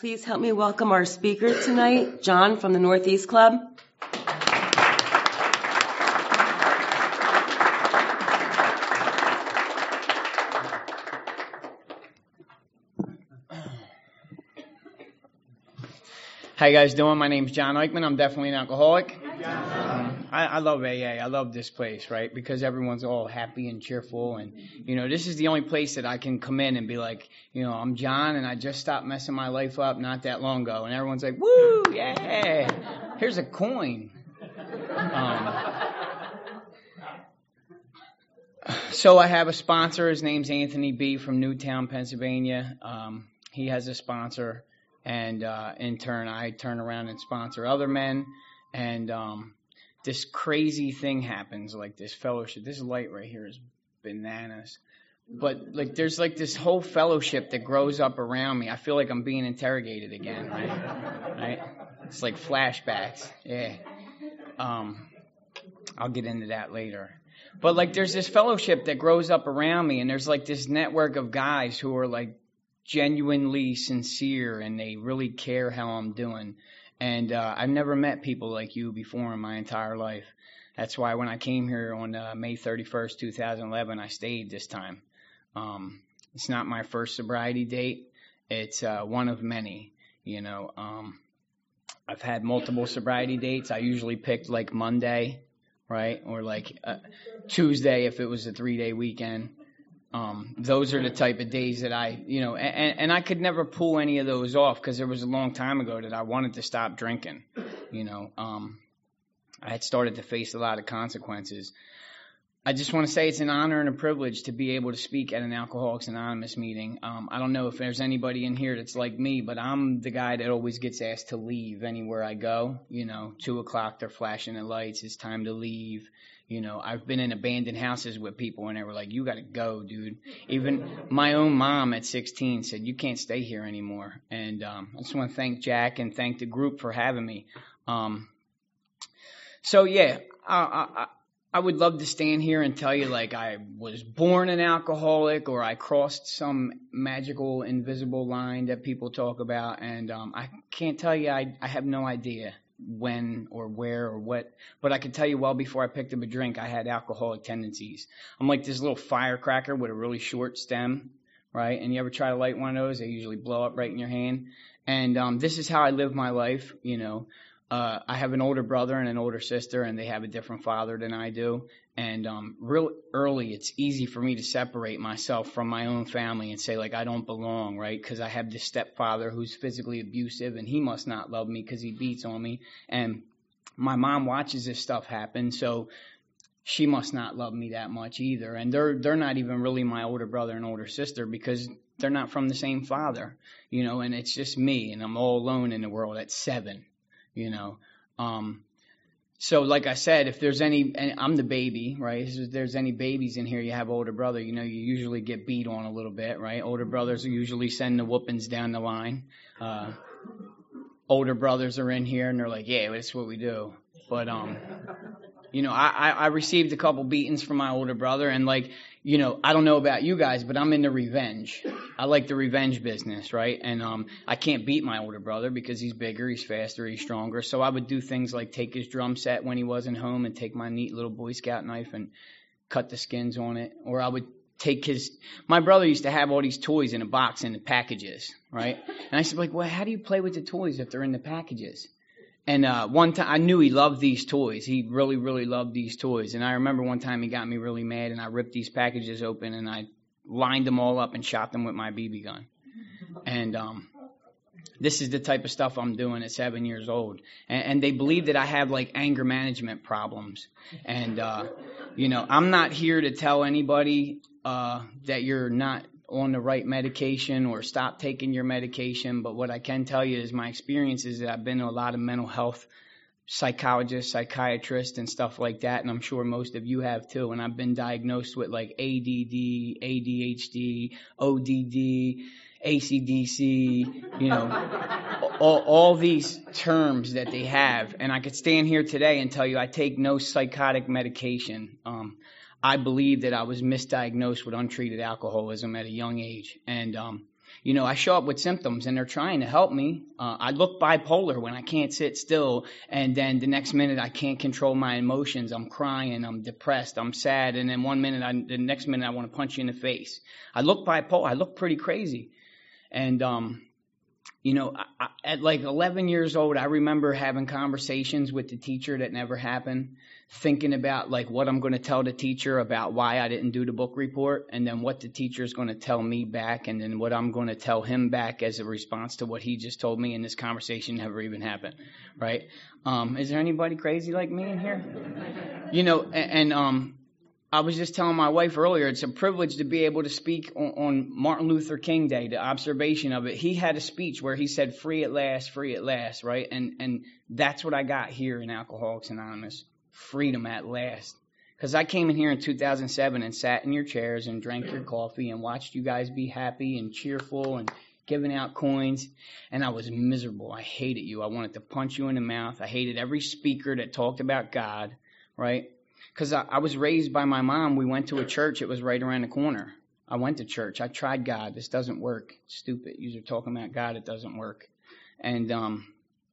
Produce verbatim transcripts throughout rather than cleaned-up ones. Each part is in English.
Please help me welcome our speaker tonight, John from the Northeast Club. How you guys doing? My name's John Eichman. I'm definitely an alcoholic. Um, I, I love A A. I love this place, right? Because everyone's all happy and cheerful. And, you know, this is the only place that I can come in and be like, you know, I'm John and I just stopped messing my life up not that long ago. And everyone's like, woo, yeah, here's a coin. Um, so I have a sponsor. His name's Anthony B. from Newtown, Pennsylvania. Um, he has a sponsor. And uh, in turn, I turn around and sponsor other men. And um, this crazy thing happens, like this fellowship. This light right here is bananas. But like, there's like this whole fellowship that grows up around me. I feel like I'm being interrogated again, right? Right? It's like flashbacks. Yeah. Um, I'll get into that later. But like, there's this fellowship that grows up around me, and there's like this network of guys who are like genuinely sincere, and they really care how I'm doing. And uh, I've never met people like you before in my entire life. That's why when I came here on uh, May thirty-first, two thousand eleven, I stayed this time. Um, it's not my first sobriety date. It's uh, one of many, you know. Um, I've had multiple sobriety dates. I usually picked like Monday, right? Or like uh, Tuesday if it was a three-day weekend. Um, those are the type of days that I, you know, and, and I could never pull any of those off because there was a long time ago that I wanted to stop drinking, you know. Um, I had started to face a lot of consequences. I just want to say it's an honor and a privilege to be able to speak at an Alcoholics Anonymous meeting. Um, I don't know if there's anybody in here that's like me, but I'm the guy that always gets asked to leave anywhere I go. You know, two o'clock, they're flashing the lights. It's time to leave. You know, I've been in abandoned houses with people and they were like, you got to go, dude. Even my own mom at sixteen said, you can't stay here anymore. And um, I just want to thank Jack and thank the group for having me. Um, so, yeah, I, I, I would love to stand here and tell you like I was born an alcoholic or I crossed some magical invisible line that people talk about. And um, I can't tell you, I, I have no idea when or where or what, but I can tell you well before I picked up a drink, I had alcoholic tendencies. I'm like this little firecracker with a really short stem, right? And you ever try to light one of those? They usually blow up right in your hand. And um, this is how I live my life, you know. Uh, I have an older brother and an older sister, and they have a different father than I do. And um, real early, it's easy for me to separate myself from my own family and say, like, I don't belong, right? Because I have this stepfather who's physically abusive, and he must not love me because he beats on me. And my mom watches this stuff happen, so she must not love me that much either. And they're they're not even really my older brother and older sister because they're not from the same father, you know. And it's just me, and I'm all alone in the world at seven. You know, um, so like I said, if there's any, and I'm the baby, right? If there's any babies in here, you have older brother, you know, you usually get beat on a little bit, right? Older brothers usually send the whoopings down the line. Uh, older brothers are in here and they're like, yeah, that's what we do. But, um, you know, I, I, I received a couple beatings from my older brother, and like, you know, I don't know about you guys, but I'm into revenge. I like the revenge business, right? And um, I can't beat my older brother because he's bigger, he's faster, he's stronger. So I would do things like take his drum set when he wasn't home and take my neat little Boy Scout knife and cut the skins on it. Or I would take his, my brother used to have all these toys in a box in the packages, right? And I said, like, well, how do you play with the toys if they're in the packages? And uh, one time, I knew he loved these toys. He really, really loved these toys. And I remember one time he got me really mad, and I ripped these packages open, and I lined them all up and shot them with my B B gun. And um, this is the type of stuff I'm doing at seven years old. And, and they believe that I have, like, anger management problems. And, uh, you know, I'm not here to tell anybody uh, that you're not on the right medication or stop taking your medication. But what I can tell you is my experience is that I've been to a lot of mental health psychologists, psychiatrists, and stuff like that. And I'm sure most of you have too. And I've been diagnosed with like A D D, A D H D, O D D, A C D C, you know, all, all these terms that they have. And I could stand here today and tell you I take no psychotic medication. Um, I believe that I was misdiagnosed with untreated alcoholism at a young age. And um, You know, I show up with symptoms and they're trying to help me. Uh, I look bipolar when I can't sit still, and then the next minute I can't control my emotions. I'm crying, I'm depressed, I'm sad, and then one minute, I, the next minute I want to punch you in the face. I look bipolar. I look pretty crazy. And, um, you know, I, I, at like eleven years old, I remember having conversations with the teacher that never happened, thinking about like what I'm going to tell the teacher about why I didn't do the book report, and then what the teacher is going to tell me back, and then what I'm going to tell him back as a response to what he just told me, and this conversation never even happened, right? Um, is there anybody crazy like me in here? You know, and, and um, I was just telling my wife earlier, it's a privilege to be able to speak on, on Martin Luther King Day, the observation of it. He had a speech where he said, free at last, free at last, right? And and that's what I got here in Alcoholics Anonymous, freedom at last. Because I came in here in two thousand seven and sat in your chairs and drank your coffee and watched you guys be happy and cheerful and giving out coins, and I was miserable. I hated you. I wanted to punch you in the mouth. I hated every speaker that talked about God, right? Because I, I was raised by my mom. We went to a church. It was right around the corner. I went to church. I tried God. This doesn't work. It's stupid. You're talking about God. It doesn't work. And, um,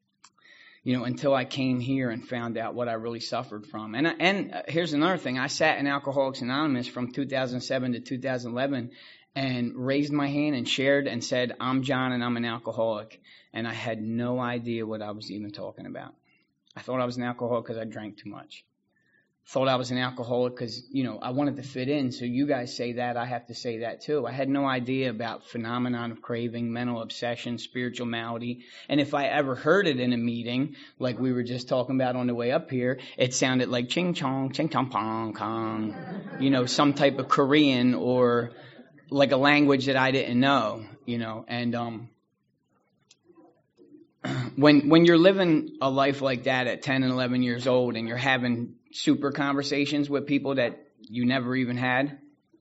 you know, until I came here and found out what I really suffered from. And, and uh, here's another thing. I sat in Alcoholics Anonymous from two thousand seven to two thousand eleven and raised my hand and shared and said, I'm John and I'm an alcoholic. And I had no idea what I was even talking about. I thought I was an alcoholic because I drank too much. Thought I was an alcoholic because, you know, I wanted to fit in. So you guys say that, I have to say that too. I had no idea about phenomenon of craving, mental obsession, spiritual malady. And if I ever heard it in a meeting, like we were just talking about on the way up here, it sounded like ching chong, ching chong pong kong, you know, some type of Korean or like a language that I didn't know, you know. And um, when when you're living a life like that at ten and eleven years old and you're having super conversations with people that you never even had,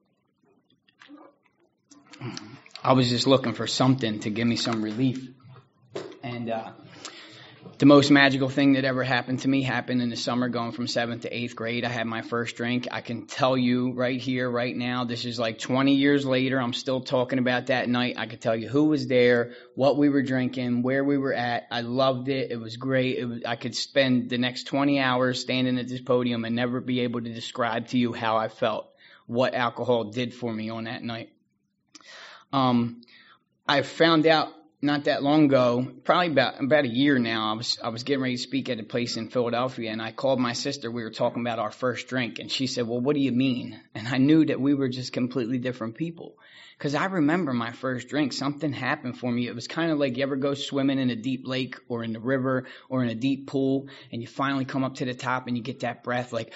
I was just looking for something to give me some relief. And uh, the most magical thing that ever happened to me happened in the summer going from seventh to eighth grade. I had my first drink. I can tell you right here, right now, this is like twenty years later. I'm still talking about that night. I could tell you who was there, what we were drinking, where we were at. I loved it. It was great. It was, I could spend the next twenty hours standing at this podium and never be able to describe to you how I felt, what alcohol did for me on that night. Um, I found out not that long ago, probably about about a year now, I was I was getting ready to speak at a place in Philadelphia, and I called my sister. We were talking about our first drink, and she said, well, what do you mean? And I knew that we were just completely different people. Because I remember my first drink, something happened for me. It was kind of like you ever go swimming in a deep lake or in the river or in a deep pool, and you finally come up to the top and you get that breath like,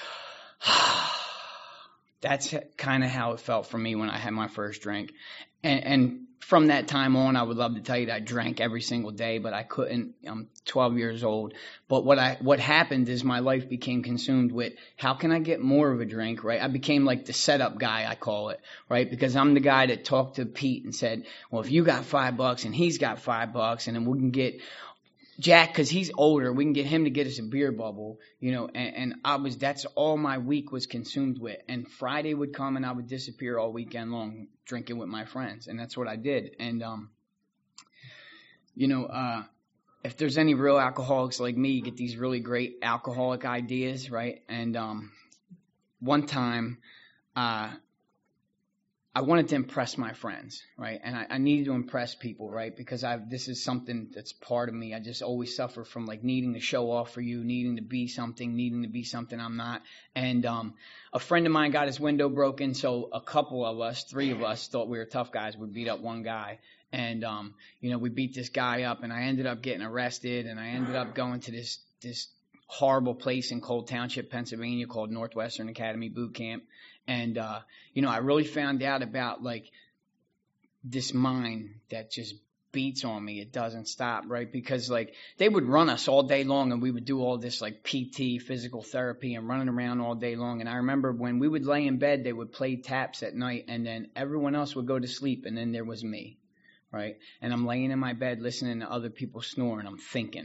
that's kind of how it felt for me when I had my first drink. And, and from that time on, I would love to tell you that I drank every single day, but I couldn't. I'm twelve years old. But what I what happened is my life became consumed with how can I get more of a drink, right? I became like the setup guy, I call it, right? Because I'm the guy that talked to Pete and said, well, if you got five bucks and he's got five bucks, and then we can get Jack, because he's older, we can get him to get us a beer bubble, you know, and, and I was, that's all my week was consumed with. And Friday would come and I would disappear all weekend long drinking with my friends. And that's what I did. And, um, you know, uh, if there's any real alcoholics like me, you get these really great alcoholic ideas, right? And um, one time, uh, I wanted to impress my friends, right? And I, I needed to impress people, right? Because I this is something that's part of me. I just always suffer from like needing to show off for you, needing to be something, needing to be something I'm not. And um, a friend of mine got his window broken, so a couple of us, three of us, thought we were tough guys. We beat up one guy. And, um, you know, we beat this guy up, and I ended up getting arrested, and I ended up going to this this horrible place in Cole Township, Pennsylvania called Northwestern Academy Boot Camp. And, uh, you know, I really found out about, like, this mind that just beats on me. It doesn't stop, right? Because, like, they would run us all day long, and we would do all this, like, P T, physical therapy, and running around all day long. And I remember when we would lay in bed, they would play taps at night, and then everyone else would go to sleep, and then there was me, right? And I'm laying in my bed listening to other people snore, and I'm thinking,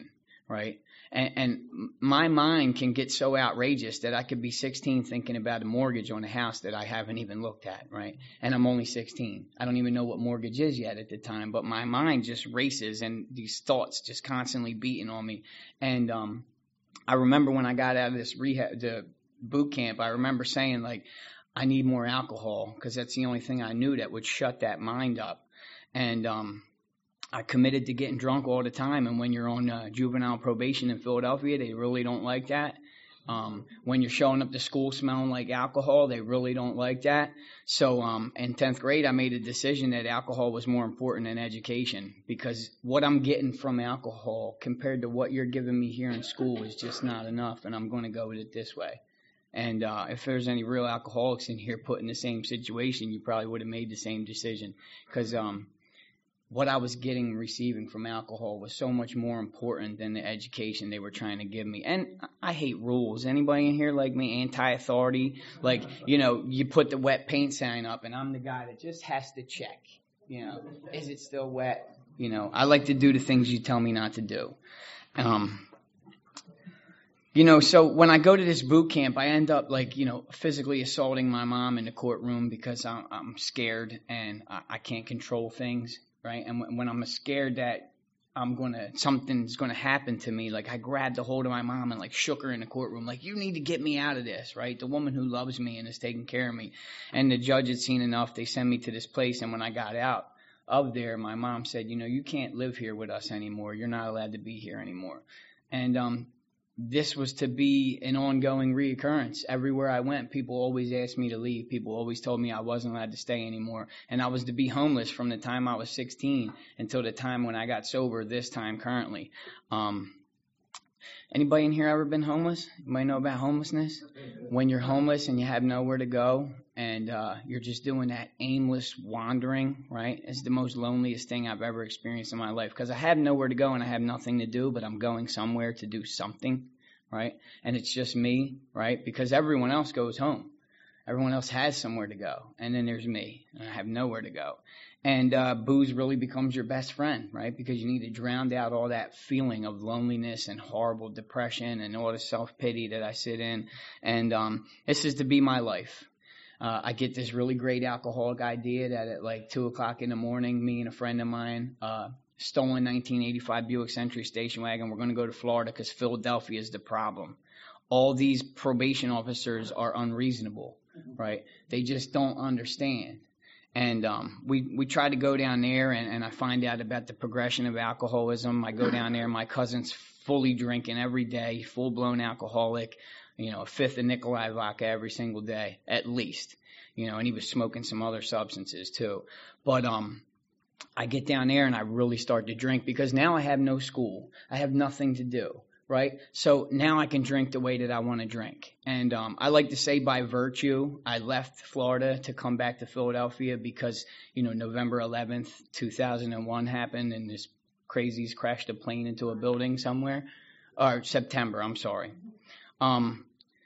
right? And, and my mind can get so outrageous that I could be sixteen thinking about a mortgage on a house that I haven't even looked at, right? And I'm only sixteen. I don't even know what mortgage is yet at the time, but my mind just races and these thoughts just constantly beating on me. And um, I remember when I got out of this rehab, the boot camp, I remember saying, like, I need more alcohol because that's the only thing I knew that would shut that mind up. And um, I committed to getting drunk all the time. And when you're on uh, juvenile probation in Philadelphia, they really don't like that. Um, when you're showing up to school smelling like alcohol, they really don't like that. So um, in tenth grade, I made a decision that alcohol was more important than education, because what I'm getting from alcohol compared to what you're giving me here in school is just not enough, and I'm going to go with it this way. And uh, if there's any real alcoholics in here put in the same situation, you probably would have made the same decision, because um, what I was getting and receiving from alcohol was so much more important than the education they were trying to give me. And I hate rules. Anybody in here like me, anti-authority? Like, you know, you put the wet paint sign up and I'm the guy that just has to check, you know, is it still wet? You know, I like to do the things you tell me not to do. Um, you know, so when I go to this boot camp, I end up, like, you know, physically assaulting my mom in the courtroom because I'm, I'm scared and I, I can't control things. Right. And when I'm scared that I'm going to, something's going to happen to me, like I grabbed a hold of my mom and like shook her in the courtroom, like, you need to get me out of this. Right. The woman who loves me and is taking care of me. And the judge had seen enough. They sent me to this place. And when I got out of there, my mom said, you know, you can't live here with us anymore. You're not allowed to be here anymore. And um, this was to be an ongoing reoccurrence. Everywhere I went, people always asked me to leave. People always told me I wasn't allowed to stay anymore. And I was to be homeless from the time I was sixteen until the time when I got sober, this time currently. Um, anybody in here ever been homeless? Anybody know about homelessness? When you're homeless and you have nowhere to go and uh, you're just doing that aimless wandering, right? It's the most loneliest thing I've ever experienced in my life, because I have nowhere to go and I have nothing to do, but I'm going somewhere to do something, right? And it's just me, right? Because everyone else goes home. Everyone else has somewhere to go. And then there's me, and I have nowhere to go. And uh, booze really becomes your best friend, right? Because you need to drown out all that feeling of loneliness and horrible depression and all the self-pity that I sit in. And um, this is to be my life. Uh, I get this really great alcoholic idea that at like two o'clock in the morning, me and a friend of mine, uh, stolen nineteen eighty-five Buick Century station wagon, we're going to go to Florida because Philadelphia is the problem. All these probation officers are unreasonable, right? They just don't understand. And um, we, we try to go down there, and, and I find out about the progression of alcoholism. I go down there, my cousin's fully drinking every day, full-blown alcoholic, you know, a fifth of Nikolai vodka every single day, at least. You know, and he was smoking some other substances too. But um, I get down there and I really start to drink because now I have no school. I have nothing to do, right? So now I can drink the way that I want to drink. And um, I like to say by virtue, I left Florida to come back to Philadelphia because, you know, November eleventh, two thousand one happened and this crazies crashed a plane into a building somewhere. Or September, I'm sorry. Um,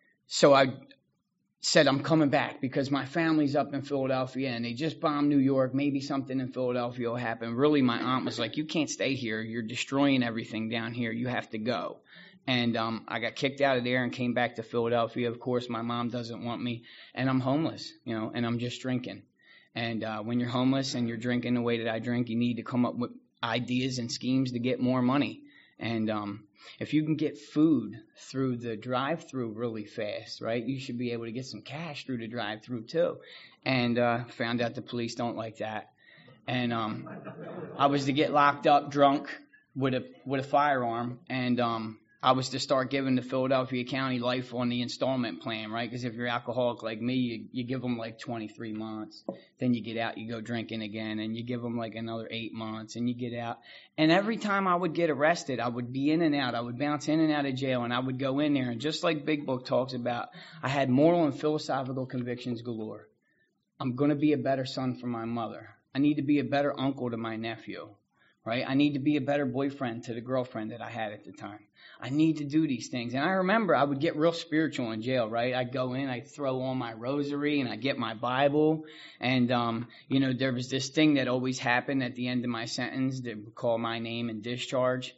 so I said, I'm coming back because my family's up in Philadelphia and they just bombed New York. Maybe something in Philadelphia will happen. Really, my aunt was like, you can't stay here. You're destroying everything down here. You have to go. And um, I got kicked out of there and came back to Philadelphia. Of course, my mom doesn't want me. And I'm homeless, you know, and I'm just drinking. And uh, when you're homeless and you're drinking the way that I drink, you need to come up with ideas and schemes to get more money. And um, if you can get food through the drive-through really fast, right, you should be able to get some cash through the drive-through too. And uh, found out the police don't like that. And um, I was to get locked up drunk with a with a firearm, and um, I was to start giving the Philadelphia County life on the installment plan, right? Because if you're alcoholic like me, you, you give them like twenty-three months. Then you get out, you go drinking again, and you give them like another eight months, and you get out. And every time I would get arrested, I would be in and out. I would bounce in and out of jail, and I would go in there. And just like Big Book talks about, I had moral and philosophical convictions galore. I'm going to be a better son for my mother. I need to be a better uncle to my nephew, right? I need to be a better boyfriend to the girlfriend that I had at the time. I need to do these things. And I remember I would get real spiritual in jail, right? I'd go in, I'd throw on my rosary, and I'd get my Bible. And, um, you know, there was this thing that always happened at the end of my sentence that would call my name and discharge.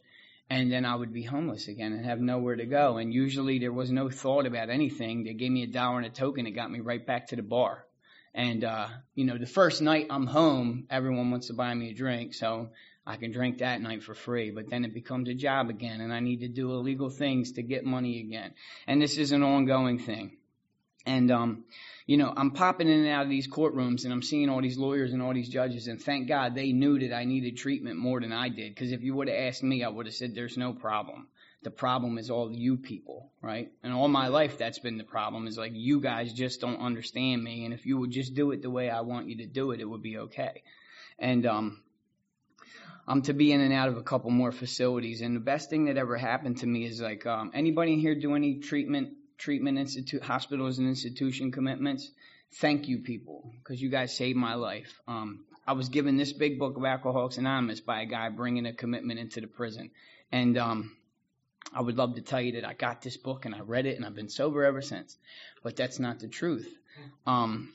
And then I would be homeless again and have nowhere to go. And usually there was no thought about anything. They gave me a dollar and a token. It got me right back to the bar. And, uh, you know, the first night I'm home, everyone wants to buy me a drink. So I can drink that night for free. But then it becomes a job again. And I need to do illegal things to get money again. And this is an ongoing thing. And, um, you know, I'm popping in and out of these courtrooms and I'm seeing all these lawyers and all these judges. And thank God they knew that I needed treatment more than I did. Because if you would have asked me, I would have said there's no problem. The problem is all you people, right? And all my life that's been the problem is like you guys just don't understand me. And if you would just do it the way I want you to do it, it would be okay. And um, I'm to be in and out of a couple more facilities. And the best thing that ever happened to me is like um, anybody in here do any treatment treatment institute, hospitals and institution commitments? Thank you, people, because you guys saved my life. Um, I was given this big book of Alcoholics Anonymous by a guy bringing a commitment into the prison. And um, I would love to tell you that I got this book and I read it and I've been sober ever since. But that's not the truth. Um,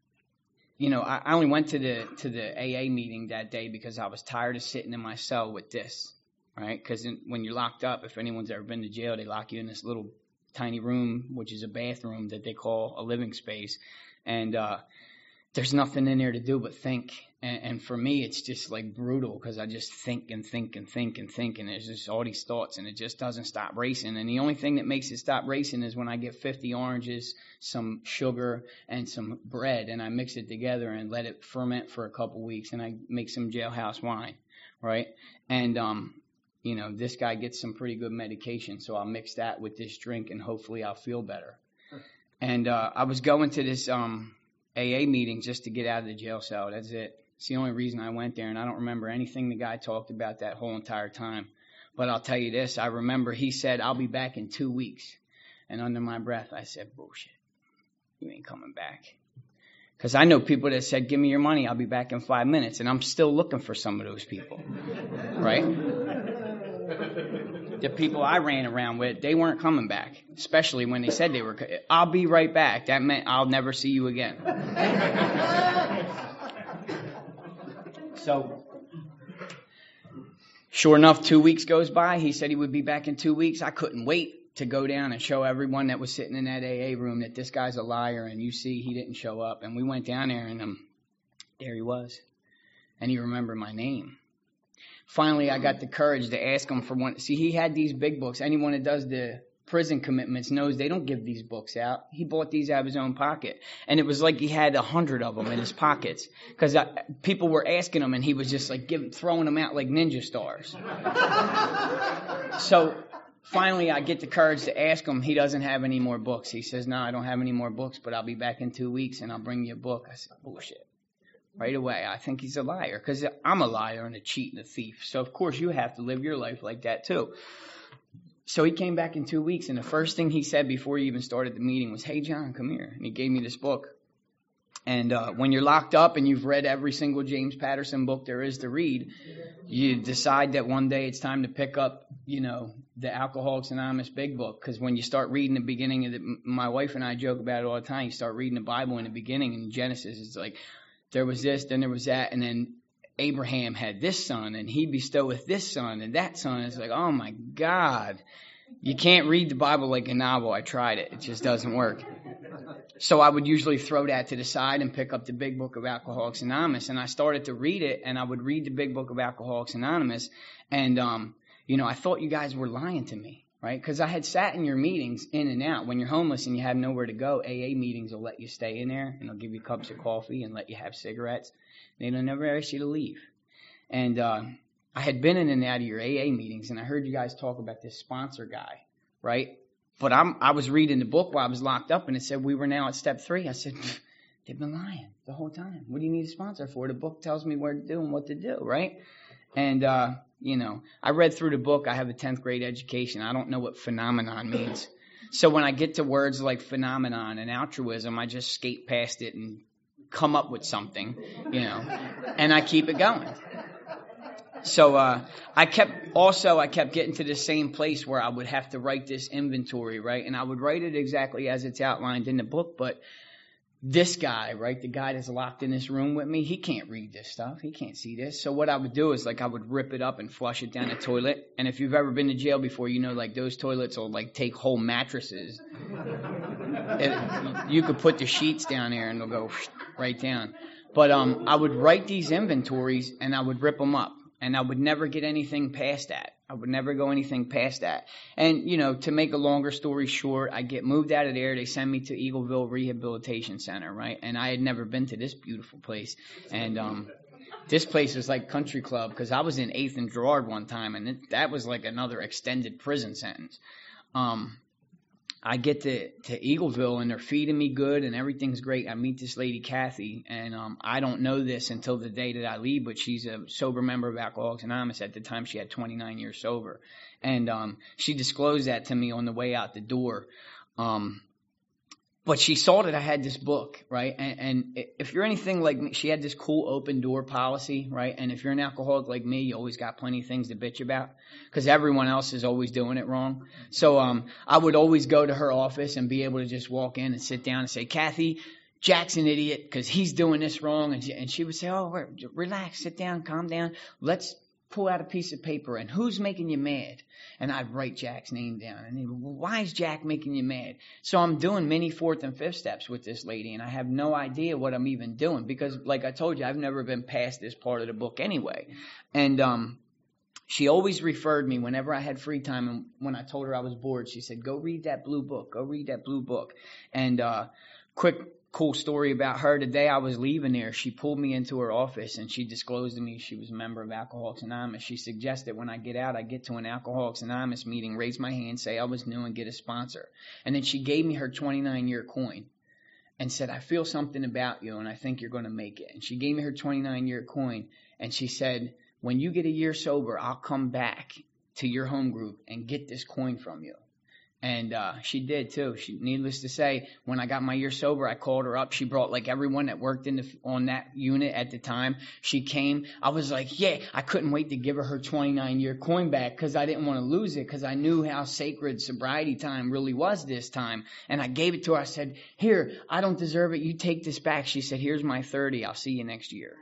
you know, I, I only went to the to the A A meeting that day because I was tired of sitting in my cell with this, right? Because when you're locked up, if anyone's ever been to jail, they lock you in this little tiny room, which is a bathroom that they call a living space. And uh, there's nothing in there to do but think. And, and for me, it's just like brutal because I just think and think and think and think. And there's just all these thoughts and it just doesn't stop racing. And the only thing that makes it stop racing is when I get fifty oranges, some sugar, and some bread. And I mix it together and let it ferment for a couple weeks. And I make some jailhouse wine, right? And, um, you know, this guy gets some pretty good medication. So I'll mix that with this drink and hopefully I'll feel better. And uh, I was going to this um, A A meeting just to get out of the jail cell. That's it. It's the only reason I went there, and I don't remember anything the guy talked about that whole entire time. But I'll tell you this, I remember he said, I'll be back in two weeks. And under my breath, I said, bullshit. You ain't coming back. Because I know people that said, give me your money, I'll be back in five minutes. And I'm still looking for some of those people, right? The people I ran around with, they weren't coming back, especially when they said they were. I'll be right back. That meant I'll never see you again. So, sure enough, two weeks goes by. He said he would be back in two weeks. I couldn't wait to go down and show everyone that was sitting in that A A room that this guy's a liar, and you see he didn't show up. And we went down there, and um, there he was. And he remembered my name. Finally, I got the courage to ask him for one. See, he had these big books. Anyone that does the prison commitments knows they don't give these books out. He bought these out of his own pocket. And it was like he had a hundred of them in his pockets. Because people were asking him, and he was just like giving, throwing them out like ninja stars. So finally, I get the courage to ask him. He doesn't have any more books. He says, no, I don't have any more books, but I'll be back in two weeks, and I'll bring you a book. I said, bullshit. Right away, I think he's a liar because I'm a liar and a cheat and a thief. So, of course, you have to live your life like that, too. So he came back in two weeks, and the first thing he said before he even started the meeting was, hey, John, come here. And he gave me this book. And uh, when you're locked up and you've read every single James Patterson book there is to read, you decide that one day it's time to pick up, you know, the Alcoholics Anonymous big book. Because when you start reading the beginning of it, my wife and I joke about it all the time. You start reading the Bible in the beginning, in Genesis, it's like, there was this, then there was that, and then Abraham had this son, and he bestoweth this son and that son. It's like, oh my God. You can't read the Bible like a novel. I tried it. It just doesn't work. So I would usually throw that to the side and pick up the big book of Alcoholics Anonymous, and I started to read it, and I would read the big book of Alcoholics Anonymous, and, um, you know, I thought you guys were lying to me. Right? Because I had sat in your meetings in and out. When you're homeless and you have nowhere to go, A A meetings will let you stay in there, and they'll give you cups of coffee and let you have cigarettes. They don't never ask you to leave. And uh, I had been in and out of your A A meetings, and I heard you guys talk about this sponsor guy, right? But I'm, I was reading the book while I was locked up, and it said we were now at step three. I said, they've been lying the whole time. What do you need a sponsor for? The book tells me where to do and what to do, right? And, uh, you know, I read through the book. I have a tenth grade education. I don't know what phenomenon means. So when I get to words like phenomenon and altruism, I just skate past it and come up with something, you know, and I keep it going. So uh, I kept also I kept getting to the same place where I would have to write this inventory, right? And I would write it exactly as it's outlined in the book, but this guy, right, the guy that's locked in this room with me, he can't read this stuff. He can't see this. So what I would do is, like, I would rip it up and flush it down the toilet. And if you've ever been to jail before, you know, like, those toilets will, like, take whole mattresses. It, you could put the sheets down there and they'll go right down. But um, I would write these inventories and I would rip them up. And I would never get anything past that. I would never go anything past that. And, you know, to make a longer story short, I get moved out of there. They send me to Eagleville Rehabilitation Center, right? And I had never been to this beautiful place. And um, this place was like country club because I was in eighth and Girard one time, and it, that was like another extended prison sentence. Um, I get to, to Eagleville, and they're feeding me good, and everything's great. I meet this lady, Kathy, and um, I don't know this until the day that I leave, but she's a sober member of Alcoholics Anonymous. At the time, she had twenty-nine years sober. And um, she disclosed that to me on the way out the door. Um, but she saw that I had this book, right? And, and if you're anything like me, she had this cool open door policy, right? And if you're an alcoholic like me, you always got plenty of things to bitch about because everyone else is always doing it wrong. So um, I would always go to her office and be able to just walk in and sit down and say, Kathy, Jack's an idiot because he's doing this wrong. And she, and she would say, oh, relax, sit down, calm down. Let's pull out a piece of paper, and who's making you mad? And I'd write Jack's name down. And he'd, well, why is Jack making you mad? So I'm doing many fourth and fifth steps with this lady, and I have no idea what I'm even doing because, like I told you, I've never been past this part of the book anyway. And um, she always referred me whenever I had free time, and when I told her I was bored, she said, go read that blue book. Go read that blue book. And uh, quick cool story about her. The day I was leaving there, she pulled me into her office and she disclosed to me she was a member of Alcoholics Anonymous. She suggested when I get out, I get to an Alcoholics Anonymous meeting, raise my hand, say I was new, and get a sponsor. And then she gave me her twenty-nine year coin and said, I feel something about you and I think you're going to make it. And she gave me her twenty-nine year coin and she said, when you get a year sober, I'll come back to your home group and get this coin from you. And uh, she did, too. She, needless to say, when I got my year sober, I called her up. She brought, like, everyone that worked in the, on that unit at the time. She came. I was like, yeah, I couldn't wait to give her her twenty-nine year coin back because I didn't want to lose it because I knew how sacred sobriety time really was this time. And I gave it to her. I said, here, I don't deserve it. You take this back. She said, here's my thirty. I'll see you next year.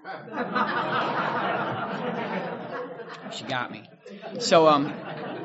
She got me. So, um...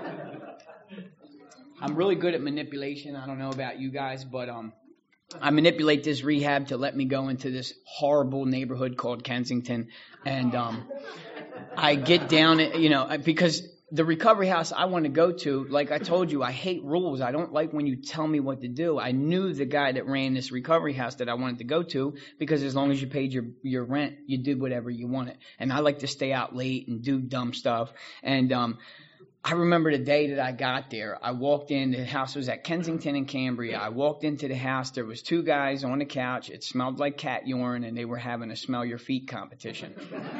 I'm really good at manipulation. I don't know about you guys, but um, I manipulate this rehab to let me go into this horrible neighborhood called Kensington. And um, I get down, you know, because the recovery house I want to go to, like I told you, I hate rules. I don't like when you tell me what to do. I knew the guy that ran this recovery house that I wanted to go to because as long as you paid your, your rent, you did whatever you wanted. And I like to stay out late and do dumb stuff. And um I remember the day that I got there. I walked in. The house was at Kensington and Cambria. I walked into the house. There was two guys on the couch. It smelled like cat urine, and they were having a smell your feet competition.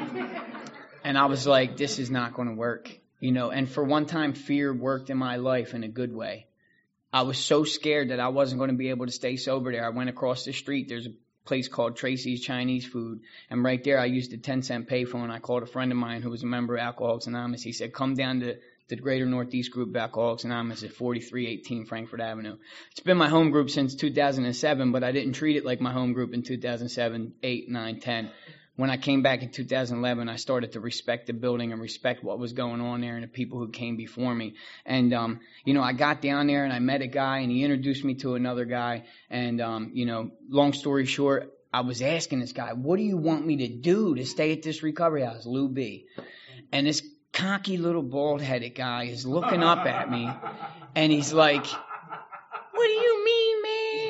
And I was like, this is not going to work. You know, and for one time, fear worked in my life in a good way. I was so scared that I wasn't going to be able to stay sober there. I went across the street. There's a place called Tracy's Chinese Food. And right there, I used a ten cent payphone. I called a friend of mine who was a member of Alcoholics Anonymous. He said, come down to the Greater Northeast Group of Alcoholics Anonymous at forty-three eighteen Frankfort Avenue. It's been my home group since two thousand seven, but I didn't treat it like my home group in two thousand seven, eight, nine, ten. When I came back in two thousand eleven, I started to respect the building and respect what was going on there and the people who came before me. And, um, you know, I got down there and I met a guy and he introduced me to another guy. And, um, you know, long story short, I was asking this guy, what do you want me to do to stay at this recovery house, Lou B? And this cocky little bald-headed guy is looking up at me, and he's like, what do you mean,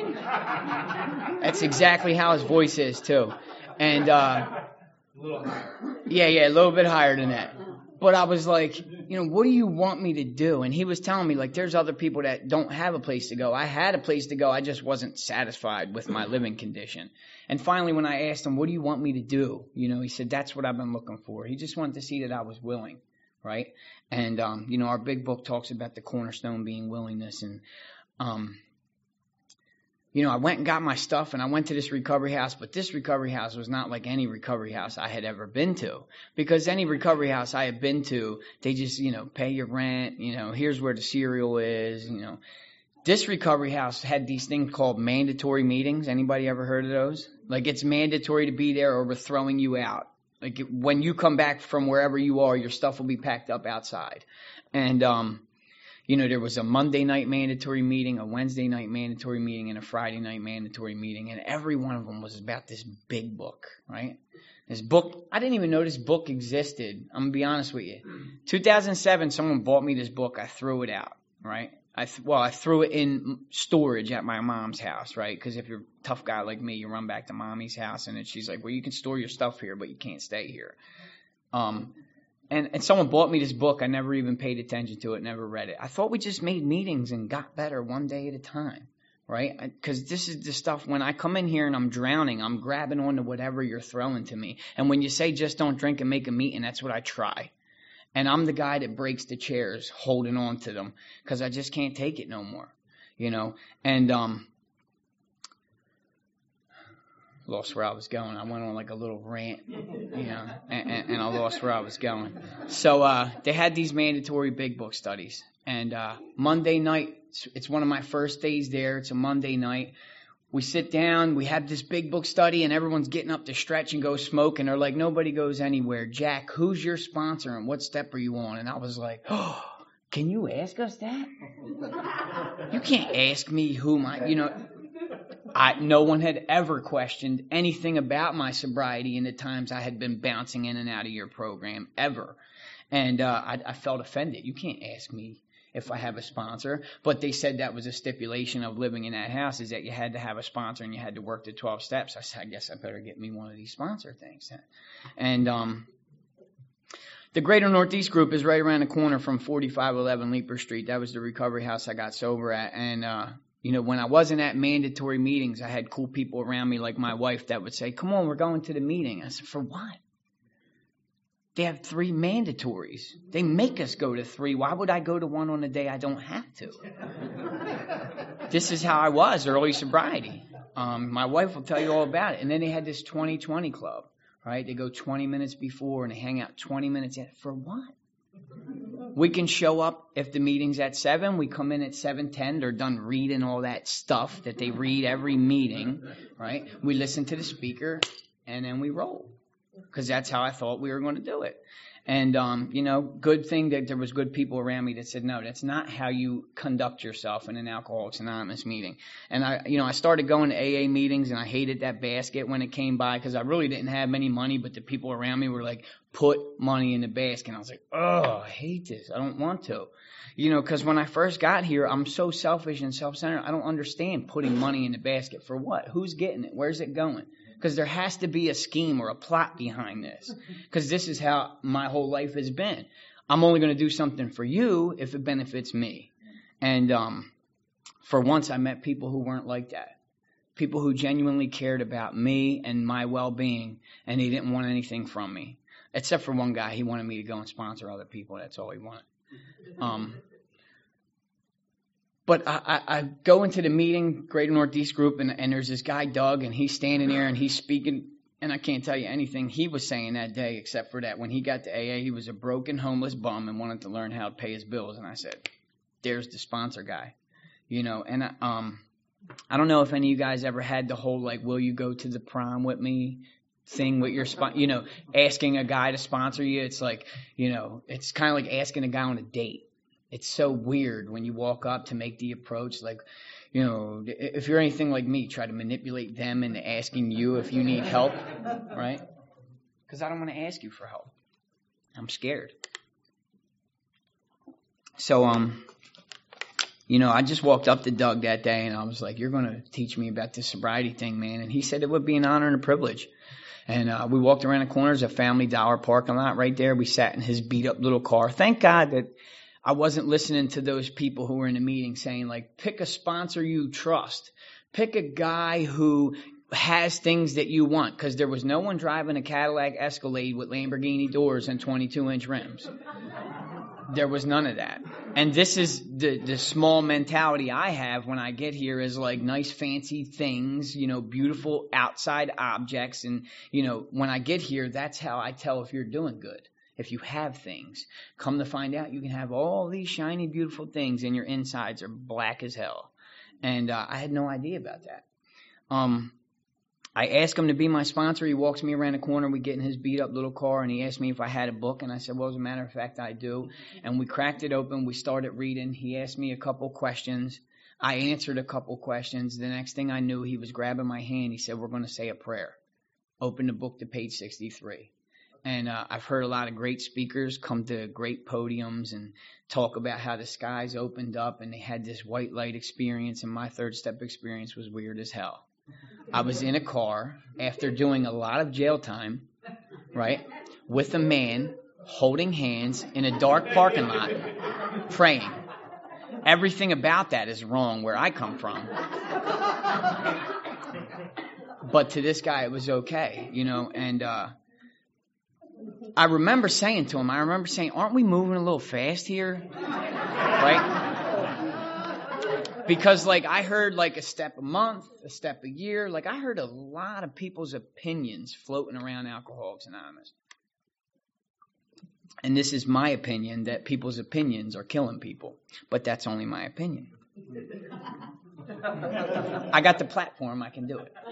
man? That's exactly how his voice is, too. And, uh, a little higher. Yeah, yeah, a little bit higher than that. But I was like, you know, what do you want me to do? And he was telling me, like, there's other people that don't have a place to go. I had a place to go. I just wasn't satisfied with my living condition. And finally, when I asked him, what do you want me to do? You know, he said, that's what I've been looking for. He just wanted to see that I was willing. Right. And, um, you know, our big book talks about the cornerstone being willingness. And, um, you know, I went and got my stuff and I went to this recovery house. But this recovery house was not like any recovery house I had ever been to, because any recovery house I had been to, they just, you know, pay your rent. You know, here's where the cereal is. You know, this recovery house had these things called mandatory meetings. Anybody ever heard of those? Like, it's mandatory to be there or we're throwing you out. Like, when you come back from wherever you are, your stuff will be packed up outside. And, um, you know, there was a Monday night mandatory meeting, a Wednesday night mandatory meeting, and a Friday night mandatory meeting. And every one of them was about this big book, right? This book, I didn't even know this book existed. I'm going to be honest with you. two thousand seven, someone bought me this book. I threw it out, right? I th- well, I threw it in storage at my mom's house, right? Because if you're a tough guy like me, you run back to mommy's house, and then she's like, well, you can store your stuff here, but you can't stay here. Um, and, and someone bought me this book. I never even paid attention to it, never read it. I thought we just made meetings and got better one day at a time, right? Because this is the stuff, when I come in here and I'm drowning, I'm grabbing onto whatever you're throwing to me. And when you say just don't drink and make a meeting, that's what I try. And I'm the guy that breaks the chairs holding on to them because I just can't take it no more, you know. And um, lost where I was going. I went on like a little rant, you know, and, and, and I lost where I was going. So uh, they had these mandatory big book studies. And uh, Monday night, it's one of my first days there. It's a Monday night. We sit down, we have this big book study, and everyone's getting up to stretch and go smoke, and they're like, nobody goes anywhere. Jack, who's your sponsor, and what step are you on? And I was like, oh, can you ask us that? You can't ask me who my, you know, I, no one had ever questioned anything about my sobriety in the times I had been bouncing in and out of your program, ever. And uh, I, I felt offended. You can't ask me if I have a sponsor. But they said that was a stipulation of living in that house, is that you had to have a sponsor and you had to work the twelve steps. I said, I guess I better get me one of these sponsor things. And um, the Greater Northeast Group is right around the corner from forty-five eleven Leeper Street. That was the recovery house I got sober at. And, uh, you know, when I wasn't at mandatory meetings, I had cool people around me like my wife that would say, come on, we're going to the meeting. I said, for what? They have three mandatories. They make us go to three. Why would I go to one on a day I don't have to? This is how I was early sobriety. Um, my wife will tell you all about it. And then they had this twenty twenty club, right? They go twenty minutes before and they hang out twenty minutes after. For what? We can show up if the meeting's at seven. We come in at seven ten. They're done reading all that stuff that they read every meeting, right? We listen to the speaker and then we roll. Because that's how I thought we were going to do it. And, um, you know, good thing that there was good people around me that said, no, that's not how you conduct yourself in an Alcoholics Anonymous meeting. And, I, you know, I started going to A A meetings, and I hated that basket when it came by because I really didn't have any money, but the people around me were like, put money in the basket. And I was like, oh, I hate this. I don't want to. You know, because when I first got here, I'm so selfish and self-centered. I don't understand putting money in the basket. For what? Who's getting it? Where's it going? Because there has to be a scheme or a plot behind this. Because this is how my whole life has been. I'm only going to do something for you if it benefits me. And um, for once, I met people who weren't like that. People who genuinely cared about me and my well-being, and they didn't want anything from me. Except for one guy. He wanted me to go and sponsor other people. That's all he wanted. Um, But I, I, I go into the meeting, Greater Northeast Group, and, and there's this guy, Doug, and he's standing there and he's speaking, and I can't tell you anything he was saying that day except for that when he got to A A, he was a broken, homeless bum and wanted to learn how to pay his bills. And I said, there's the sponsor guy, you know. And um, I don't know if any of you guys ever had the whole, like, will you go to the prom with me thing with your, spon- you know, asking a guy to sponsor you. It's like, you know, it's kind of like asking a guy on a date. It's so weird when you walk up to make the approach. Like, you know, if you're anything like me, try to manipulate them into asking you if you need help, right? Because I don't want to ask you for help. I'm scared. So, um, you know, I just walked up to Doug that day and I was like, you're going to teach me about this sobriety thing, man. And he said it would be an honor and a privilege. And uh, we walked around the corner. There's a Family Dollar parking lot right there. We sat in his beat up little car. Thank God that I wasn't listening to those people who were in the meeting saying, like, pick a sponsor you trust. Pick a guy who has things that you want. Because there was no one driving a Cadillac Escalade with Lamborghini doors and twenty-two inch rims. There was none of that. And this is the, the small mentality I have when I get here is like nice fancy things, you know, beautiful outside objects. And, you know, when I get here, that's how I tell if you're doing good. If you have things, come to find out you can have all these shiny, beautiful things and your insides are black as hell. And uh, I had no idea about that. Um, I asked him to be my sponsor. He walks me around the corner. We get in his beat-up little car, and he asked me if I had a book. And I said, well, as a matter of fact, I do. And we cracked it open. We started reading. He asked me a couple questions. I answered a couple questions. The next thing I knew, he was grabbing my hand. He said, we're going to say a prayer. Open the book to page sixty-three. And uh, I've heard a lot of great speakers come to great podiums and talk about how the skies opened up and they had this white light experience, and my third step experience was weird as hell. I was in a car after doing a lot of jail time, right, with a man holding hands in a dark parking lot praying. Everything about that is wrong where I come from. But to this guy, it was okay, you know, and uh, I remember saying to him, I remember saying, aren't we moving a little fast here? Right? Because, like, I heard, like, a step a month, a step a year. Like, I heard a lot of people's opinions floating around Alcoholics Anonymous. And this is my opinion, that people's opinions are killing people. But that's only my opinion. I got the platform, I can do it.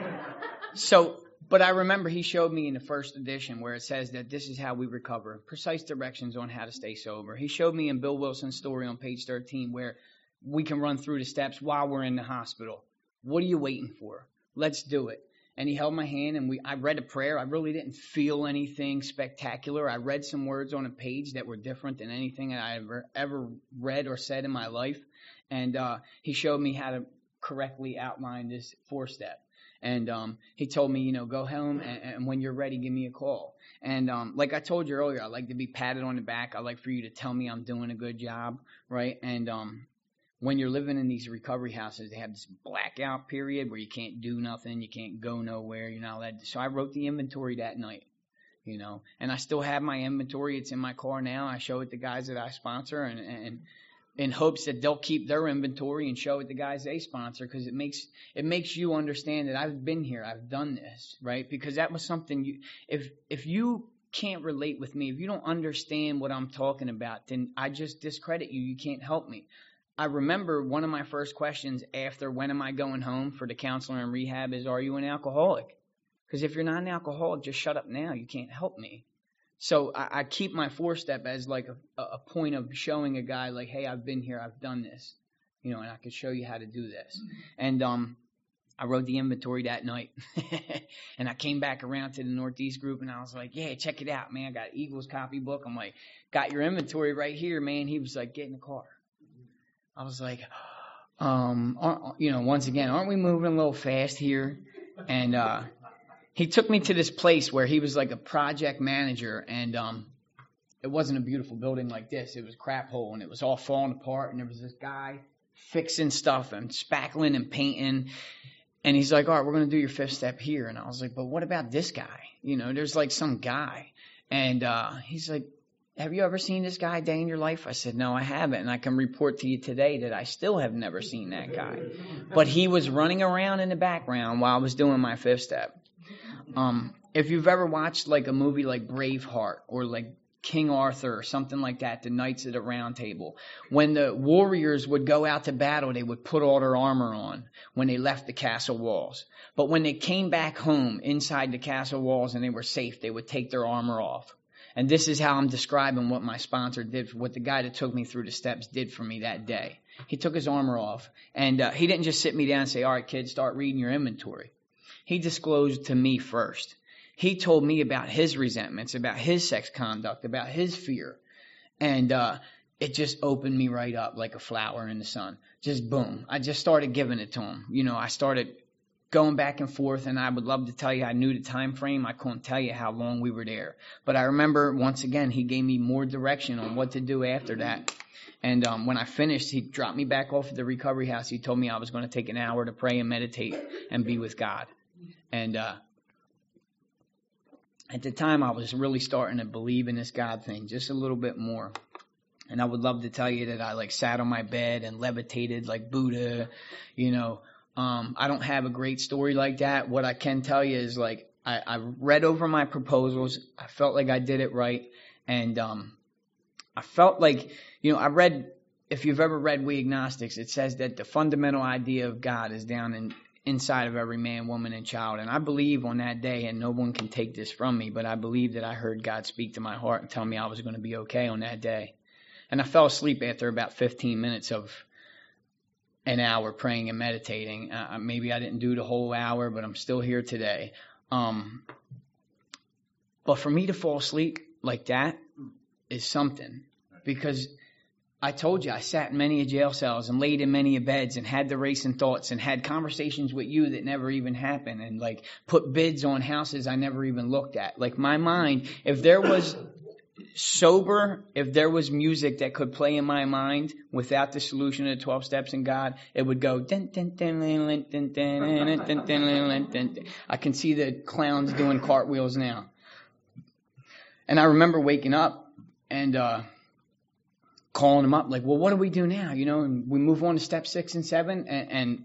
So, but I remember he showed me in the first edition where it says that this is how we recover, precise directions on how to stay sober. He showed me in Bill Wilson's story on page thirteen where we can run through the steps while we're in the hospital. What are you waiting for? Let's do it. And he held my hand, and we I read a prayer. I really didn't feel anything spectacular. I read some words on a page that were different than anything I ever ever read or said in my life. And uh, he showed me how to correctly outline this four-step. And um, he told me, you know, go home, and, and when you're ready, give me a call. And um, like I told you earlier, I like to be patted on the back. I like for you to tell me I'm doing a good job, right? And um, when you're living in these recovery houses, they have this blackout period where you can't do nothing, you can't go nowhere, you're not allowed to. So I wrote the inventory that night, you know, and I still have my inventory. It's in my car now. I show it to guys that I sponsor, and, and in hopes that they'll keep their inventory and show it to guys they sponsor, because it makes it makes you understand that I've been here, I've done this, right? Because that was something you, if if you can't relate with me, if you don't understand what I'm talking about, then I just discredit you. You can't help me. I remember one of my first questions after when am I going home for the counselor and rehab is, are you an alcoholic? Because if you're not an alcoholic, just shut up now. You can't help me. So I, I keep my four-step as like a, a point of showing a guy like, hey, I've been here, I've done this, you know, and I can show you how to do this. And um, I wrote the inventory that night, and I came back around to the Northeast group, and I was like, yeah, check it out, man. I got Eagles copybook. I'm like, got your inventory right here, man. He was like, get in the car. I was like, um, you know, once again, aren't we moving a little fast here? And uh, he took me to this place where he was like a project manager, and um, it wasn't a beautiful building like this. It was a crap hole, and it was all falling apart, and there was this guy fixing stuff and spackling and painting. And he's like, all right, we're going to do your fifth step here. And I was like, but what about this guy? You know, there's like some guy. And uh, he's like, have you ever seen this guy a day in your life? I said, no, I haven't. And I can report to you today that I still have never seen that guy. But he was running around in the background while I was doing my fifth step. Um, if you've ever watched like a movie like Braveheart or like King Arthur or something like that, the Knights of the Round Table, when the warriors would go out to battle, they would put all their armor on when they left the castle walls. But when they came back home inside the castle walls and they were safe, they would take their armor off. And this is how I'm describing what my sponsor did, what the guy that took me through the steps did for me that day. He took his armor off, and uh, he didn't just sit me down and say, all right, kid, start reading your inventory. He disclosed to me first. He told me about his resentments, about his sex conduct, about his fear. And uh, it just opened me right up like a flower in the sun. Just boom. I just started giving it to him. You know, I started going back and forth, and I would love to tell you I knew the time frame. I couldn't tell you how long we were there. But I remember, once again, he gave me more direction on what to do after that. And um, when I finished, he dropped me back off at the recovery house. He told me I was going to take an hour to pray and meditate and be with God. And uh, at the time, I was really starting to believe in this God thing just a little bit more. And I would love to tell you that I like sat on my bed and levitated like Buddha, you know. Um, I don't have a great story like that. What I can tell you is like I, I read over my proposals. I felt like I did it right. And um, I felt like, you know, I read if you've ever read We Agnostics, it says that the fundamental idea of God is down in inside of every man, woman, and child. And I believe on that day, and no one can take this from me, but I believe that I heard God speak to my heart and tell me I was going to be okay on that day. And I fell asleep after about fifteen minutes of an hour praying and meditating. Uh, maybe I didn't do the whole hour, but I'm still here today. Um, but for me to fall asleep like that is something, because I told you I sat in many a jail cells and laid in many a beds and had the racing thoughts and had conversations with you that never even happened, and like put bids on houses I never even looked at. Like my mind, if there was sober, if there was music that could play in my mind without the solution of the twelve steps in God, it would go dun, dun, dun, dun, dun, dun, dun, dun, dun, dun. I can see the clowns doing cartwheels now. And I remember waking up and uh calling them up like, well, what do we do now? You know, and we move on to step six and seven. And, and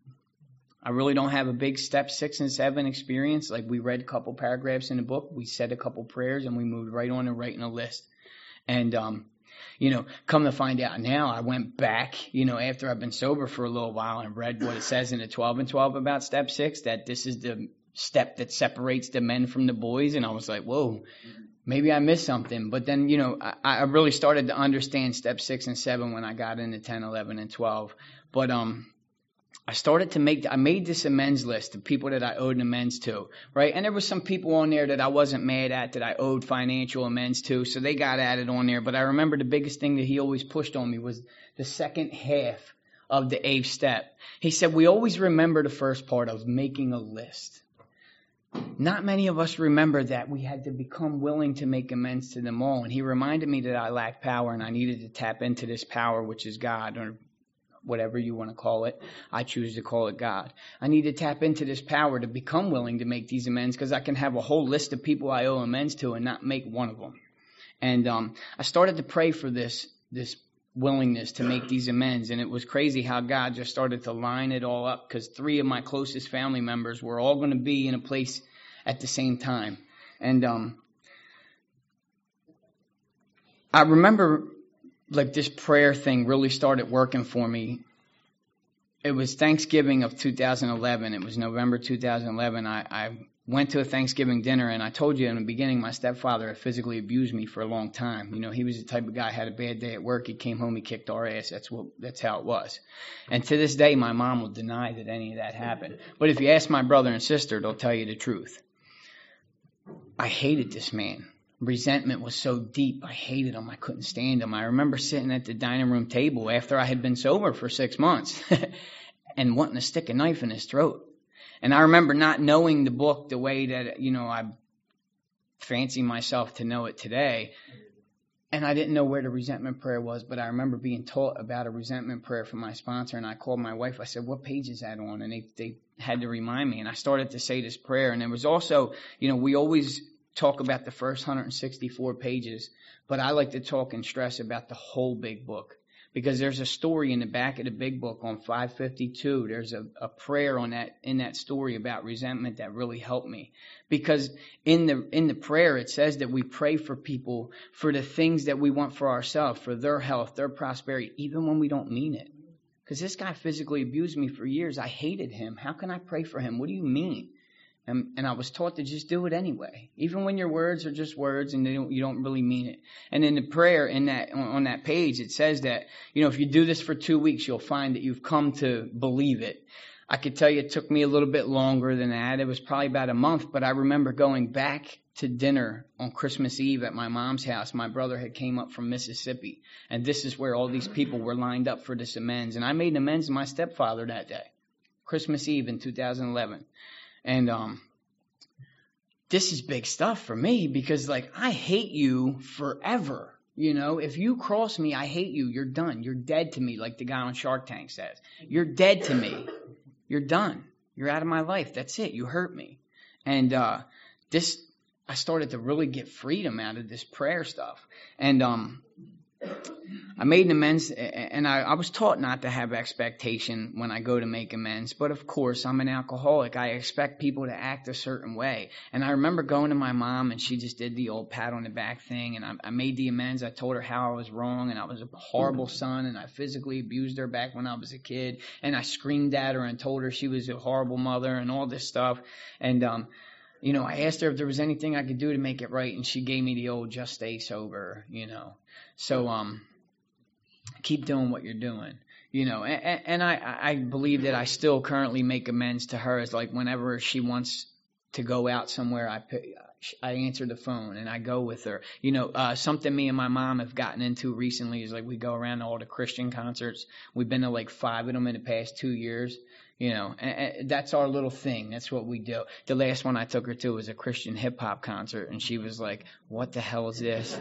I really don't have a big step six and seven experience. Like, we read a couple paragraphs in the book, we said a couple prayers, and we moved right on to writing a list. And, um, you know, come to find out now, I went back, you know, after I've been sober for a little while and read what it says in the twelve and twelve about step six, that this is the step that separates the men from the boys. And I was like, whoa, maybe I missed something. But then, you know, I, I really started to understand step six and seven when I got into ten, eleven, and twelve. But um, I started to make, I made this amends list of people that I owed an amends to, right? And there was some people on there that I wasn't mad at, that I owed financial amends to, so they got added on there. But I remember the biggest thing that he always pushed on me was the second half of the eighth step. He said, we always remember the first part of making a list. Not many of us remember that we had to become willing to make amends to them all. And he reminded me that I lacked power and I needed to tap into this power, which is God, or whatever you want to call it. I choose to call it God. I need to tap into this power to become willing to make these amends, because I can have a whole list of people I owe amends to and not make one of them. And um, I started to pray for this, this willingness to make these amends. And it was crazy how God just started to line it all up, because three of my closest family members were all going to be in a place at the same time. And um, I remember like this prayer thing really started working for me. It was Thanksgiving of two thousand eleven. It was November two thousand eleven. I, I went to a Thanksgiving dinner, and I told you in the beginning, my stepfather had physically abused me for a long time. You know, he was the type of guy, had a bad day at work, he came home, he kicked our ass. That's what, that's how it was. And to this day, my mom will deny that any of that happened. But if you ask my brother and sister, they'll tell you the truth. I hated this man. Resentment was so deep. I hated him. I couldn't stand him. I remember sitting at the dining room table after I had been sober for six months and wanting to stick a knife in his throat. And I remember not knowing the book the way that, you know, I fancy myself to know it today. And I didn't know where the resentment prayer was, but I remember being taught about a resentment prayer from my sponsor, and I called my wife. I said, what page is that on? And they, they had to remind me, and I started to say this prayer. And there was also, you know, we always talk about the first one hundred sixty-four pages, but I like to talk and stress about the whole big book, because there's a story in the back of the big book on five fifty-two. There's a, a prayer on that, in that story about resentment that really helped me. Because in the, in the prayer, it says that we pray for people for the things that we want for ourselves, for their health, their prosperity, even when we don't mean it. Because this guy physically abused me for years. I hated him. How can I pray for him? What do you mean? And, and I was taught to just do it anyway, even when your words are just words and they don't, you don't really mean it. And in the prayer, in that on, on that page, it says that, you know, if you do this for two weeks, you'll find that you've come to believe it. I could tell you it took me a little bit longer than that. It was probably about a month, but I remember going back to dinner on Christmas Eve at my mom's house. My brother had came up from Mississippi, and this is where all these people were lined up for this amends. And I made an amends to my stepfather that day, Christmas Eve in two thousand eleven. And um, this is big stuff for me, because, like, I hate you forever. You know, if you cross me, I hate you. You're done. You're dead to me, like the guy on Shark Tank says. You're dead to me. You're done. You're out of my life. That's it. You hurt me. And uh, this, I started to really get freedom out of this prayer stuff. And um, I made an amends, and I, I was taught not to have expectation when I go to make amends. But of course, I'm an alcoholic. I expect people to act a certain way. And I remember going to my mom, and she just did the old pat on the back thing. And I, I made the amends. I told her how I was wrong, and I was a horrible son, and I physically abused her back when I was a kid. And I screamed at her and told her she was a horrible mother and all this stuff. And um, you know, I asked her if there was anything I could do to make it right, and she gave me the old "just stay sober," you know. So um. Keep doing what you're doing, you know, and, and I, I believe that I still currently make amends to her. It's like whenever she wants to go out somewhere, I I answer the phone and I go with her. You know, uh, something me and my mom have gotten into recently is like we go around to all the Christian concerts. We've been to like five of them in the past two years. You know, and, and that's our little thing. That's what we do. The last one I took her to was a Christian hip hop concert, and she was like, "What the hell is this?"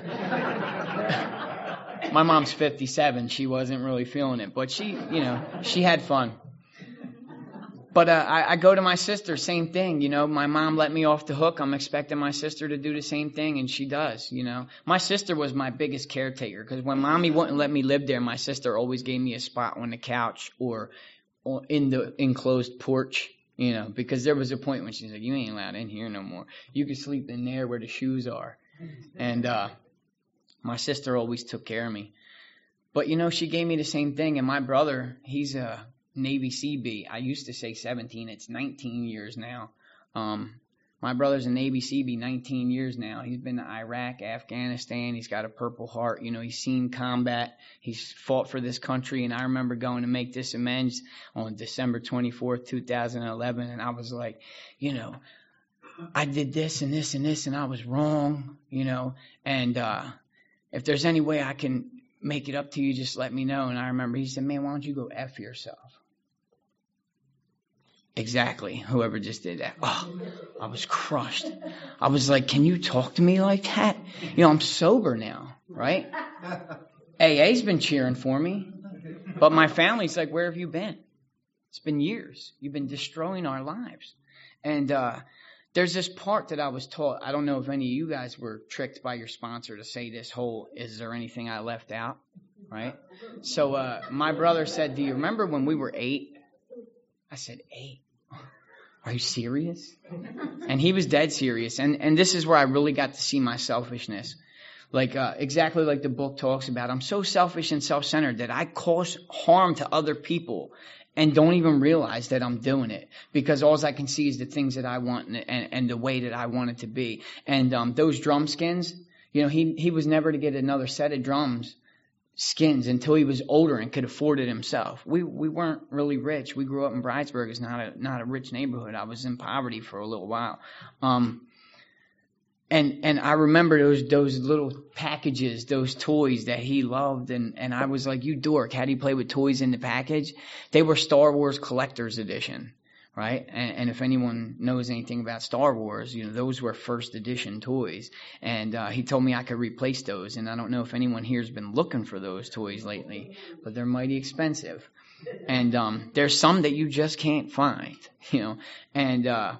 My mom's fifty-seven. She wasn't really feeling it, but she, you know, she had fun. But uh, I, I go to my sister, same thing. You know, my mom let me off the hook. I'm expecting my sister to do the same thing, and she does. You know, my sister was my biggest caretaker because when mommy wouldn't let me live there, my sister always gave me a spot on the couch or, or in the enclosed porch. You know, because there was a point when she's like, "You ain't allowed in here no more. You can sleep in there where the shoes are," and uh, my sister always took care of me. But, you know, she gave me the same thing. And my brother, he's a Navy C B. I used to say seventeen. It's nineteen years now. Um, my brother's a Navy C B, nineteen years now. He's been to Iraq, Afghanistan. He's got a Purple Heart. You know, he's seen combat. He's fought for this country. And I remember going to make this amends on December twenty-fourth, two thousand eleven. And I was like, you know, I did this and this and this, and I was wrong, you know. And uh, if there's any way I can make it up to you, just let me know. And I remember he said, "Man, why don't you go F yourself?" Exactly. Whoever just did that. Oh, I was crushed. I was like, can you talk to me like that? You know, I'm sober now, right? A A's been cheering for me. But my family's like, where have you been? It's been years. You've been destroying our lives. And uh, there's this part that I was taught. I don't know if any of you guys were tricked by your sponsor to say this whole, is there anything I left out? Right? So uh, my brother said, do you remember when we were eight? I said, eight? Are you serious? And he was dead serious. And and this is where I really got to see my selfishness. Like uh, exactly like the book talks about. I'm so selfish and self-centered that I cause harm to other people and don't even realize that I'm doing it, because all I can see is the things that I want and, and, and the way that I want it to be. And um, those drum skins, you know, he, he was never to get another set of drums skins until he was older and could afford it himself. We we weren't really rich. We grew up in Bridesburg. It's not a not a rich neighborhood. I was in poverty for a little while. Um, and and I remember those those little packages, those toys that he loved, and, and I was like, you dork, how do you play with toys in the package? They were Star Wars Collector's Edition. Right? And, and if anyone knows anything about Star Wars, you know, those were first edition toys. And uh, he told me I could replace those. And I don't know if anyone here has been looking for those toys lately, but they're mighty expensive. And um, there's some that you just can't find, you know. And uh,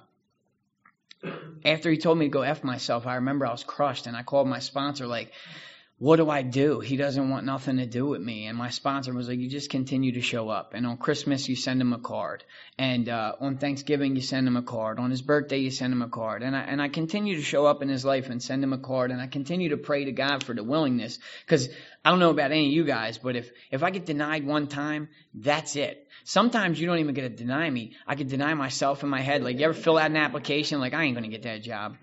after he told me to go F myself, I remember I was crushed. And I called my sponsor like, what do I do? He doesn't want nothing to do with me. And my sponsor was like, you just continue to show up. And on Christmas, you send him a card. And uh, on Thanksgiving, you send him a card. On his birthday, you send him a card. And I, and I continue to show up in his life and send him a card. And I continue to pray to God for the willingness. Because I don't know about any of you guys, but if, if I get denied one time, that's it. Sometimes you don't even get to deny me. I could deny myself in my head. Like, you ever fill out an application? Like, I ain't going to get that job.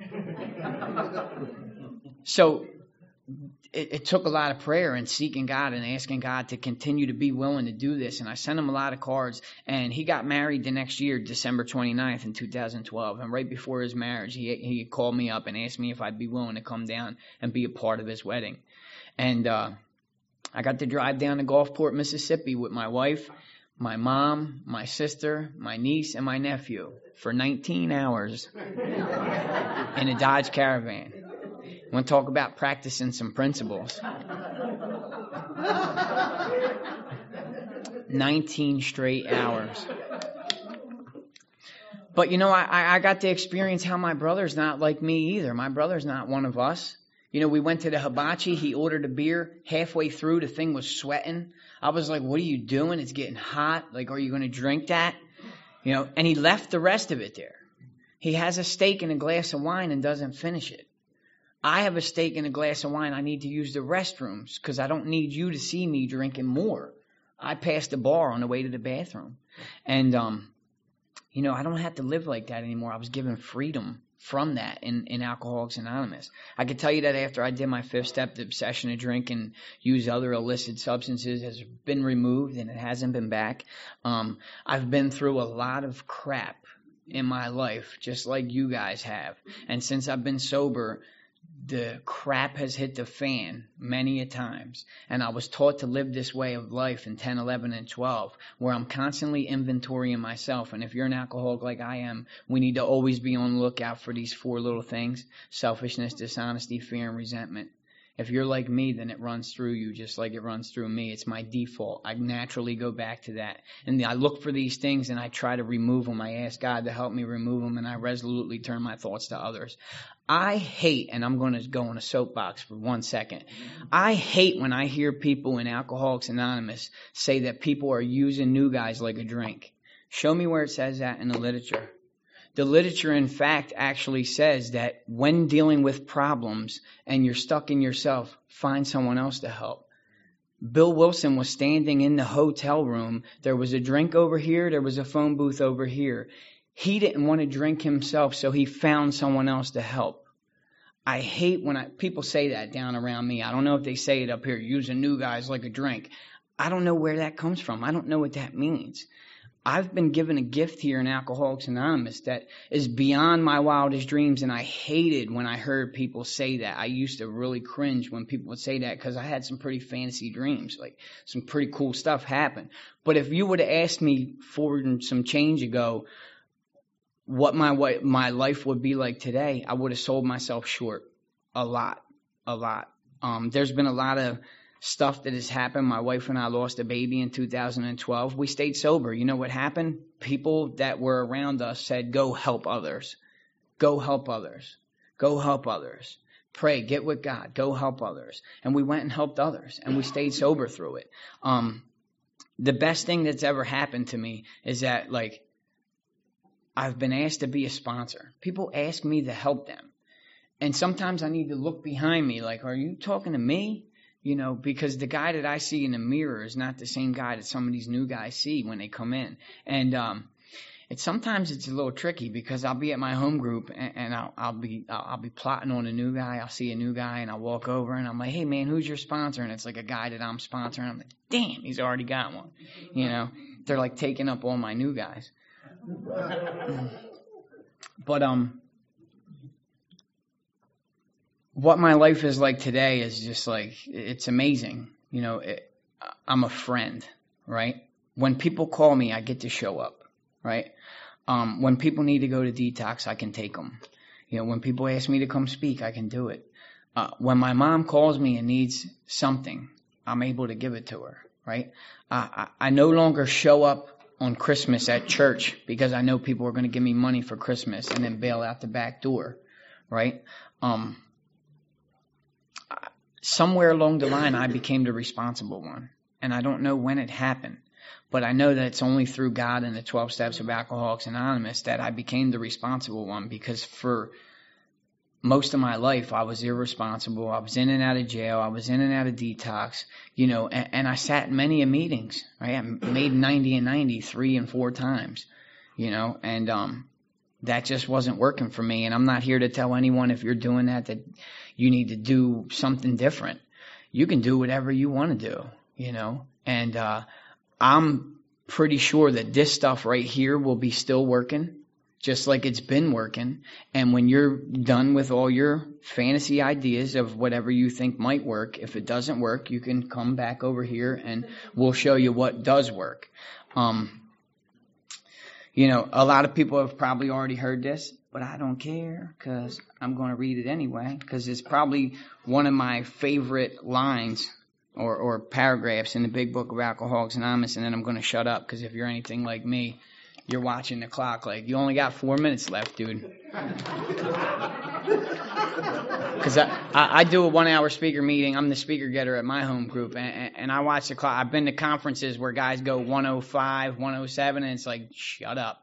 So It, it took a lot of prayer and seeking God and asking God to continue to be willing to do this. And I sent him a lot of cards. And he got married the next year, December twenty-ninth in two thousand twelve. And right before his marriage, he he called me up and asked me if I'd be willing to come down and be a part of his wedding. And uh, I got to drive down to Gulfport, Mississippi with my wife, my mom, my sister, my niece, and my nephew for nineteen hours in a Dodge Caravan. I want to talk about practicing some principles. nineteen straight hours. But, you know, I, I got to experience how my brother's not like me either. My brother's not one of us. You know, we went to the hibachi. He ordered a beer. Halfway through, the thing was sweating. I was like, what are you doing? It's getting hot. Like, are you going to drink that? You know, and he left the rest of it there. He has a steak and a glass of wine and doesn't finish it. I have a steak and a glass of wine. I need to use the restrooms because I don't need you to see me drinking more. I passed the bar on the way to the bathroom. And, um, you know, I don't have to live like that anymore. I was given freedom from that in, in Alcoholics Anonymous. I can tell you that after I did my fifth step, the obsession to drink and use other illicit substances has been removed and it hasn't been back. Um, I've been through a lot of crap in my life, just like you guys have. And since I've been sober, the crap has hit the fan many a times. And I was taught to live this way of life in ten, eleven, and twelve, where I'm constantly inventorying myself. And if you're an alcoholic like I am, we need to always be on the lookout for these four little things: selfishness, dishonesty, fear, and resentment. If you're like me, then it runs through you just like it runs through me. It's my default. I naturally go back to that. And I look for these things and I try to remove them. I ask God to help me remove them, and I resolutely turn my thoughts to others. I hate, and I'm going to go on a soapbox for one second. I hate when I hear people in Alcoholics Anonymous say that people are using new guys like a drink. Show me where it says that in the literature. The literature, in fact, actually says that when dealing with problems and you're stuck in yourself, find someone else to help. Bill Wilson was standing in the hotel room. There was a drink over here. There was a phone booth over here. He didn't want to drink himself, so he found someone else to help. I hate when I, people say that down around me. I don't know if they say it up here, using new guys like a drink. I don't know where that comes from. I don't know what that means. I've been given a gift here in Alcoholics Anonymous that is beyond my wildest dreams, and I hated when I heard people say that. I used to really cringe when people would say that because I had some pretty fantasy dreams, like some pretty cool stuff happened. But if you would have asked me for some change ago what my what my life would be like today, I would have sold myself short a lot, a lot. Um, there's been a lot of stuff that has happened. My wife and I lost a baby in two thousand twelve. We stayed sober. You know what happened? People that were around us said, go help others. Go help others. Go help others. Pray, get with God. Go help others. And we went and helped others, and we stayed sober through it. Um, the best thing that's ever happened to me is that, like, I've been asked to be a sponsor. People ask me to help them. And sometimes I need to look behind me, like, are you talking to me? You know, because the guy that I see in the mirror is not the same guy that some of these new guys see when they come in. And um, it's sometimes it's a little tricky because I'll be at my home group and, and I'll, I'll be I'll, I'll be plotting on a new guy. I'll see a new guy and I'll walk over and I'm like, hey man, who's your sponsor? And it's like a guy that I'm sponsoring. I'm like, damn, he's already got one. You know, they're like taking up all my new guys. But um. What my life is like today is just like, it's amazing. You know, it, I'm a friend, right? When people call me, I get to show up, right? Um, when people need to go to detox, I can take them. You know, when people ask me to come speak, I can do it. Uh, when my mom calls me and needs something, I'm able to give it to her, right? Uh, I, I no longer show up on Christmas at church because I know people are going to give me money for Christmas and then bail out the back door, right? Um, Somewhere along the line, I became the responsible one. And I don't know when it happened. But I know that it's only through God and the twelve Steps of Alcoholics Anonymous that I became the responsible one. Because for most of my life, I was irresponsible. I was in and out of jail. I was in and out of detox. You know, and, and I sat in many meetings. Right? I made ninety and ninety three and four times. You know, and um, that just wasn't working for me. And I'm not here to tell anyone if you're doing that that you need to do something different. You can do whatever you want to do, you know. And uh, I'm pretty sure that this stuff right here will be still working, just like it's been working. And when you're done with all your fantasy ideas of whatever you think might work, if it doesn't work, you can come back over here and we'll show you what does work. Um, you know, a lot of people have probably already heard this, but I don't care because I'm going to read it anyway because it's probably one of my favorite lines or, or paragraphs in the Big Book of Alcoholics Anonymous, and then I'm going to shut up because if you're anything like me, you're watching the clock like, you only got four minutes left, dude. Because I, I, I do a one-hour speaker meeting. I'm the speaker getter at my home group, and, and I watch the clock. I've been to conferences where guys go one oh five, one oh seven, and it's like, shut up.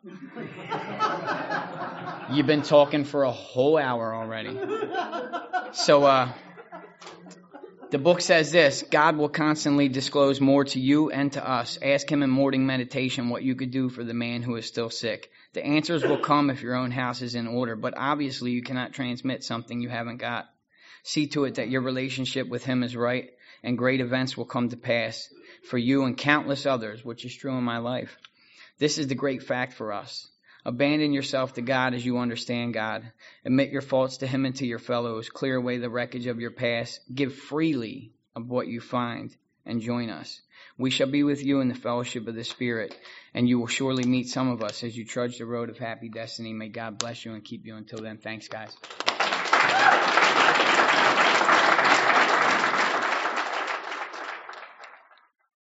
You've been talking for a whole hour already. So uh, the book says this: God will constantly disclose more to you and to us. Ask him in morning meditation what you could do for the man who is still sick. The answers will come if your own house is in order, but obviously you cannot transmit something you haven't got. See to it that your relationship with him is right, and great events will come to pass for you and countless others, which is true in my life. This is the great fact for us. Abandon yourself to God as you understand God. Admit your faults to him and to your fellows. Clear away the wreckage of your past. Give freely of what you find, and join us. We shall be with you in the fellowship of the Spirit, and you will surely meet some of us as you trudge the road of happy destiny. May God bless you and keep you until then. Thanks, guys.